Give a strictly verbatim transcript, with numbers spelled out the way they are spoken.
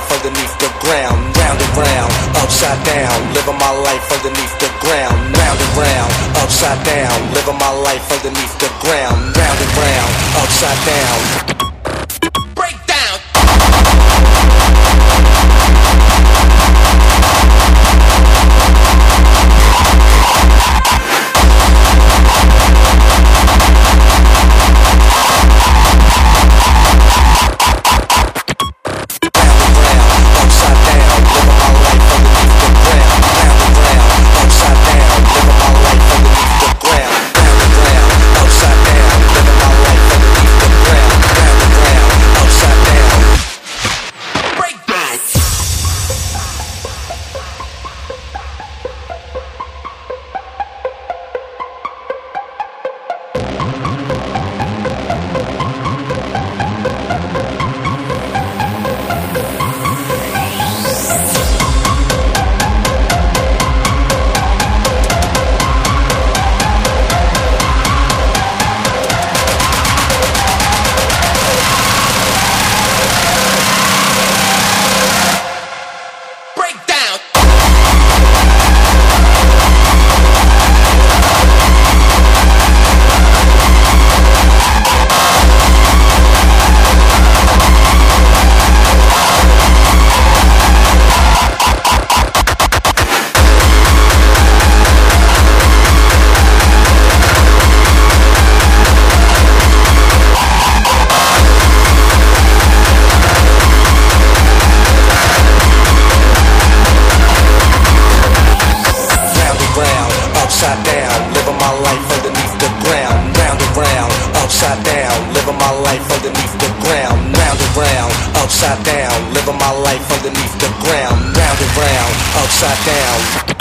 life underneath the ground. Round and round, upside down, living my life underneath the ground. Round and round, upside down, living my life underneath the ground. Round and round, upside down. Upside down, living my life underneath the ground. Round and round, upside down, living my life underneath the ground. Round and round, upside down, living my life underneath the ground. Round and round, upside down.